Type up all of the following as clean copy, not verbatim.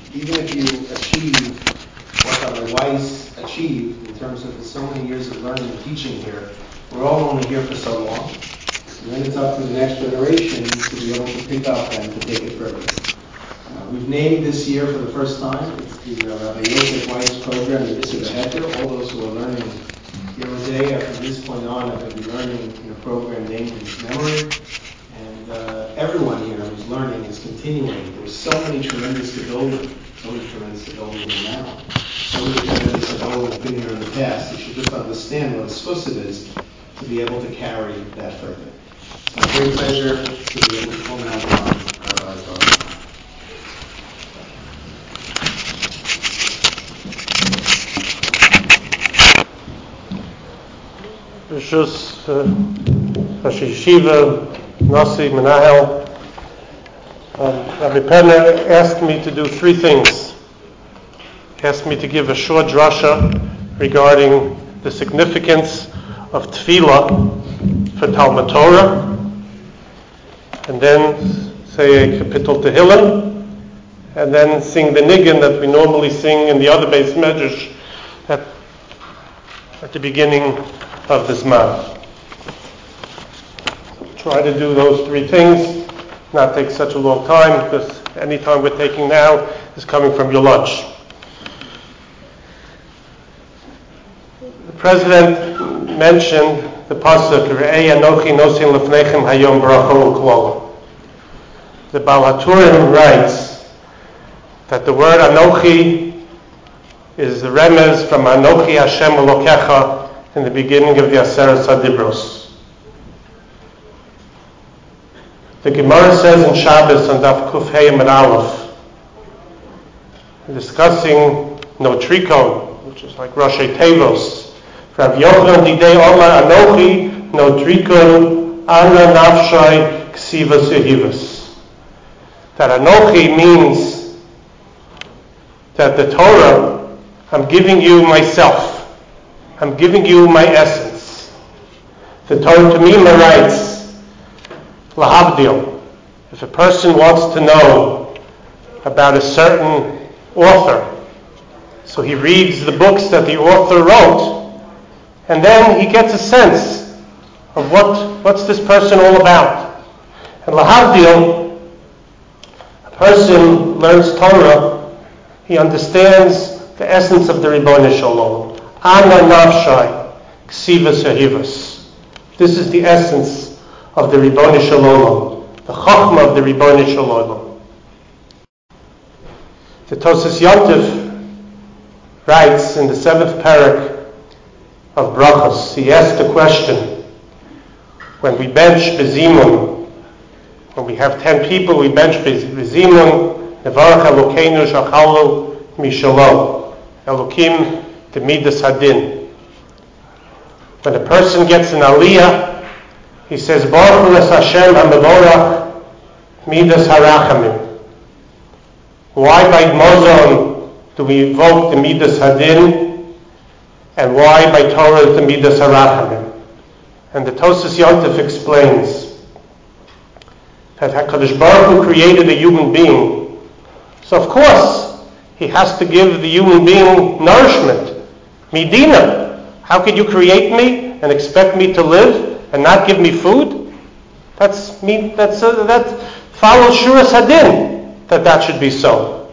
even if you achieve what Rabbi Weiss achieved in terms of so many years of learning and teaching here, we're all only here for so long. And then it's up to the next generation to be able to pick up and to take it further. We've named this year for the first time, it's the Rabbi Yosef Weiss program, the Yisra Beheter. All those who are learning here today, after this point on, are going to be learning in a program named in his memory. And everyone here who's learning is continuing. There's so many tremendous gedolim, so many tremendous gedolim now, so many tremendous gedolim have been here in the past. You should just understand what a zchus it is to be able to carry that further. It's a great pleasure to be able to come out on our talk. Rishus Rosh Yeshiva Nasi Menahel, Rabbi Penner asked me to do three things. He asked me to give a short drasha regarding the significance of tefillah for Talmud Torah, and then say a kapitel Tehillim, and then sing the niggin that we normally sing in the other Beis Medrash at the beginning of this month. Try to do those three things, not take such a long time, because any time we're taking now is coming from your lunch. The President mentioned the pasuk, Re'ei Anochi Nosin Lefnechem Hayom Bracha U'Klala. The Baal HaTurim writes that the word Anochi is the remez from Anochi Hashem Elokecha in the beginning of the Aseret Sadibros. The Gemara says in Shabbos on Daf Kuf Hey Amud Aleph, discussing Notrikon, which is like Roshei Tevos, Rav Yochanan Didei Omar Anochi Notrikon Ana Nafshai Ksivas Yehivas. That Anochi means that the Torah, I'm giving you myself. I'm giving you my essence. The Torah Tamima writes, Lahavdil, if a person wants to know about a certain author, so he reads the books that the author wrote, and then he gets a sense of what's this person all about. And Lahavdil, a person learns Torah, he understands the essence of the Ribono Shel Olam. Ana nafshai, ksivas yehivas. This is the essence of the Ribono Shel Olam, the chachma of the Ribono Shel Olam. The Tosas Yontif writes in the 7th parak of Brachos, he asked the question, when we bench bezimun, when we have 10 people, we bench bezimun, nevarach Elokeinu shachalu mishalo, Elokim the Midas Hadin. When a person gets an aliyah, he says, Baruch Hu es Hashem HaMevorach Midas Harachamim. Why by Mozon do we invoke the Midas Hadin, and why by Torah the Midas Harachamim? And the Tosas Yontif explains that HaKadosh Baruch Hu created a human being, so of course he has to give the human being nourishment. Medina, how could you create me and expect me to live and not give me food? That follows Shuras Hadin, that should be so.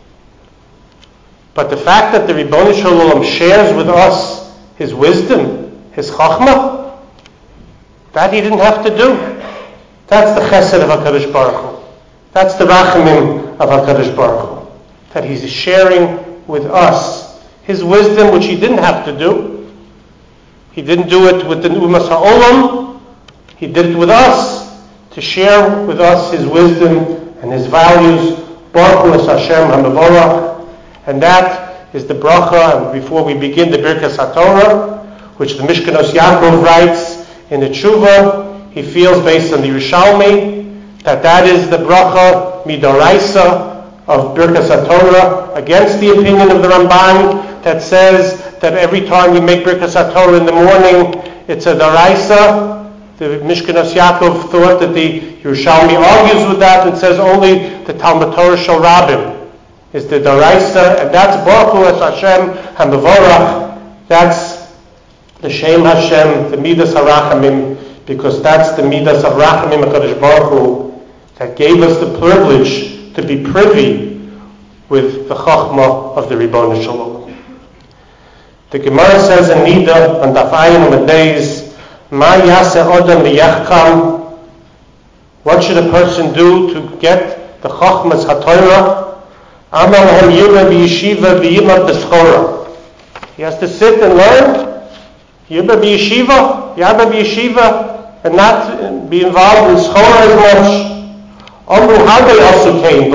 But the fact that the Ribono Shel Olam shares with us his wisdom, his chachma, that he didn't have to do. That's the chesed of HaKadosh Baruch Hu. That's the rachamim of HaKadosh Baruch Hu. That he's sharing with us his wisdom, which he didn't have to do. He didn't do it with the Umas HaOlam. He did it with us, to share with us his wisdom and his values. Baruch Hu es Hashem HaMevorach. And that is the bracha, and before we begin the Birkas HaTorah, which the Mishkanos Yaakov writes in the Tshuva, he feels based on the Yerushalmi, that is the bracha midoraisa of Birkas HaTorah, against the opinion of the Ramban, that says that every time we make Birkas HaTorah in the morning, it's a daraisa. The Mishkanos Yaakov thought that the Yerushalmi argues with that and says only the Talmud Torah shel Rabbim. is the Doraisa, and that's Baruch Hu Es Hashem HaMevorach. That's the Shem Hashem, the Midas HaRachamim, because that's the Midas HaRachamim HaKadosh Baruch Hu that gave us the privilege to be privy with the Chachma of the Ribono Shel Olam. The Gemara says in Nida, on Daf Ayin Amud Beis, Ma Yaseh Odom V'Yachkam. What should a person do to get the Chachmas HaTorah? Amar Lahem Yireh B'Yeshiva V'Yimad B'Schora. He has to sit and learn. Yireh B'Yeshiva, Yireh B'Yeshiva, and not be involved in Schora as much. Amru Hadei also came,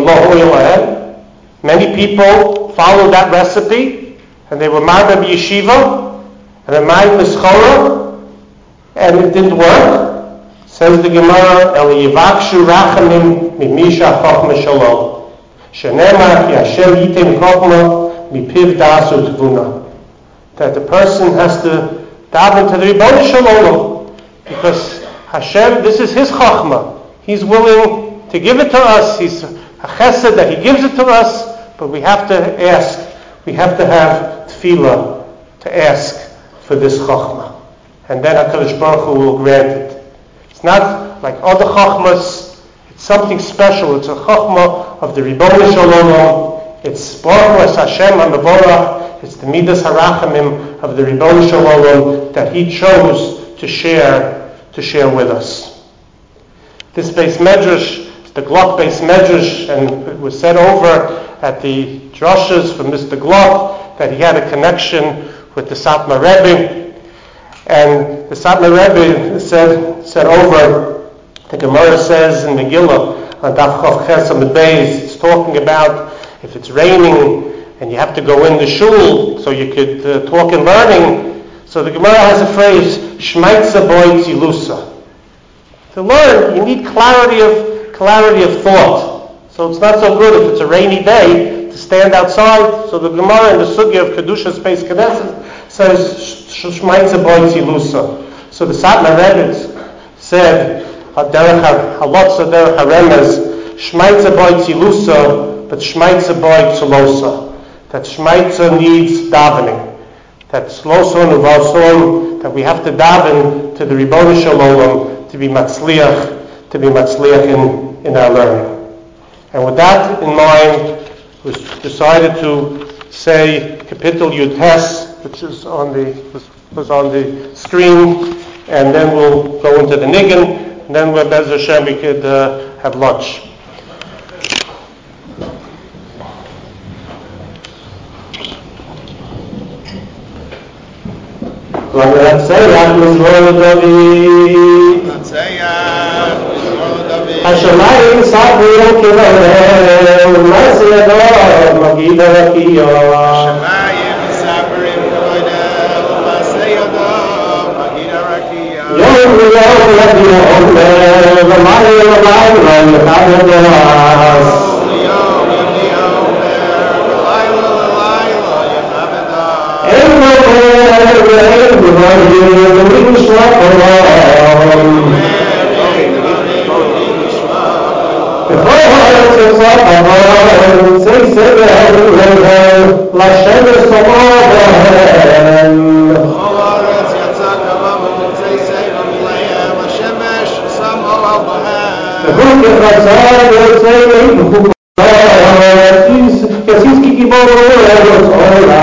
many people followed that recipe, and they were Marba B'Yeshiva, and they made B'Schora, and it didn't work. Says the Gemara, El Yivakshu Rachamim Mimisha Chochma Shalom. Shenemar Ki Hashem Yitem Chochma Mipiv Dasu Tvuna. That the person has to daven to the Ribono Shel Olam, because Hashem, this is His Chochma. He's willing to give it to us. He's a chesed that He gives it to us, but we have to ask. We have to have tefillah to ask for this Chochma. And then HaKadosh Baruch Hu will grant it. It's not like other Chochmas. It's something special. It's a Chochma of the Ribono Shel Olam. It's Baruch Hu Es Hashem HaMevorach. It's the Midas HaRachamim of the Ribono Shel Olam that He chose to share with us. This Beis Medrash, the Glock Beis Medrash, and it was said over at the drushes from Mr. Glock that he had a connection with the Satmar Rebbe. And the Satmar Rebbe said over, the Gemara says in Megillah, on Daf Chav Ches Amud Beis, it's talking about if it's raining and you have to go in the shul so you could talk and learning. So the Gemara has a phrase, Shmaitza Boi Tzilusa. To learn, you need clarity of thought. So it's not so good if it's a rainy day to stand outside. So the Gemara in the Sugya of Kedushas Beis Knesset says Shmaitza Boi Tzilusa. So the Satmar Rebbe said Halotza Derech HaRemez Shmaitza Boi Tzilusa, but Shmaitza Boi Tzilosa. That Shmaitza needs davening. That Sloson Uvalson, that we have to daven to the Ribono Shel Olam to be matzliach in our learning. And with that in mind, it was decided to say Kapitel Yud Tes, which is on the screen, and then we'll go into the Nigun, and then with Bez Hashem we could have lunch. השמיים סברו כבהם, ומעשי ידו מגיד הרקיע. השמיים סברים כבהם, ומעשי ידו מגיד הרקיע. יום ויום יביא עומר, ומים ולילה יחד הדרס. יום יביא עומר, ולילה ללילה יחד הדרס. אין מומר ואין דברים, ומי נשמע קולם. בכל הארץ יצא חבל, צי סבל ולבל, לשמש סומו בהם. בכל הארץ יצא חבל, צי סבל ולבל, השמש סומו בהם. וכל כחצה יוצא בחוקה, יסיס כגיבור ארץ עולה.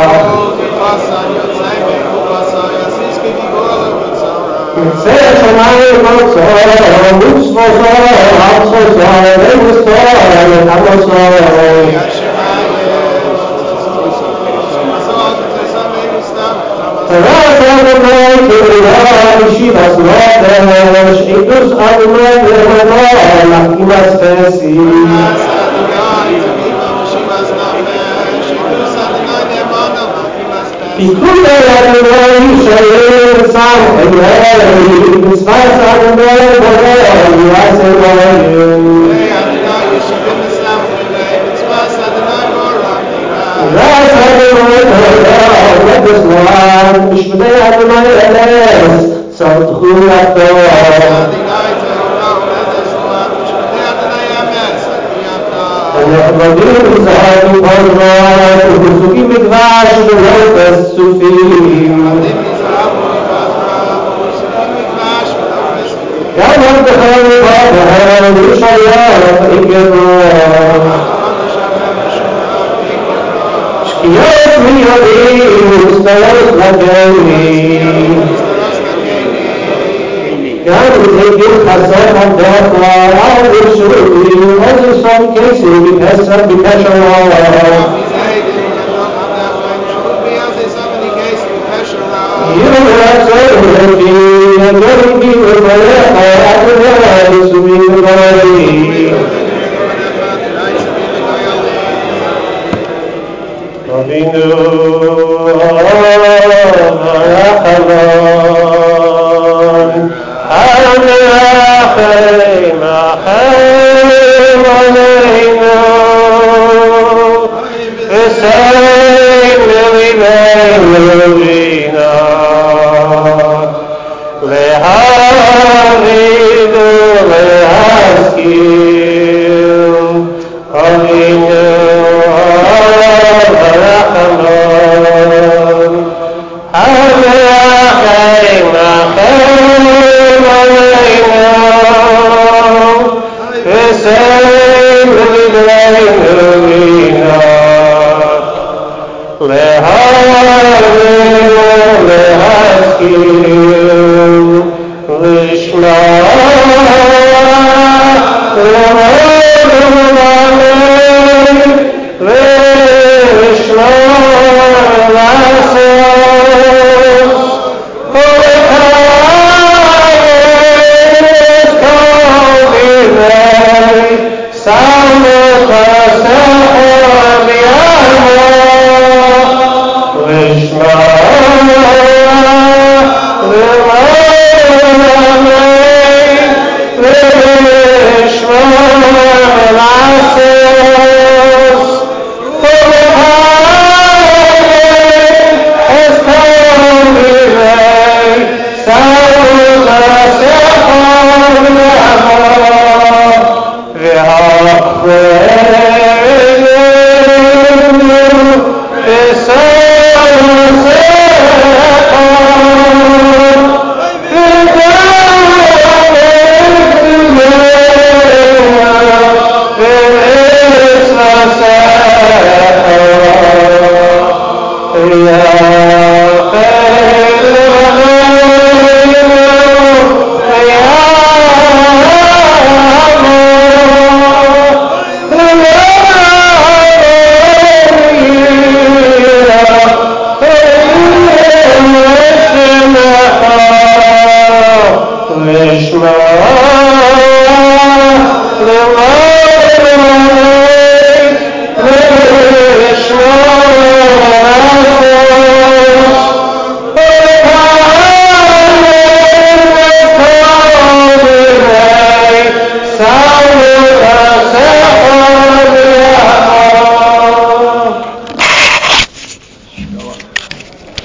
יצא השמיים בצור, וצבוזו, עצוזו, ובסור, וחמוסו. תרס אדוני כבריאה ישיבס נפש, עידוס אדוני לבדו, לחכימס חסי. Ikut Adonai Yisrael Sam Eloi Mitzvahs Adonai Borei Yaseh Ras Adonai Borei Nefesh Noam Mishmedei Adonai Eles Tzavtchu Yato נחמדים זהב מכל רע ופסוקים מדבש ולא פסופים גם עבדך ובא וישעיה ויקרא שקיעות מידים וסתרות לגני גם תגיד חסר עבדך על ושרותי אז יסום כסי בקשר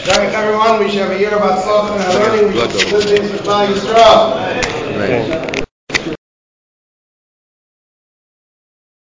everyone. We should have a year about Tzlach and our learning. We should do good things with Klal Yisrael.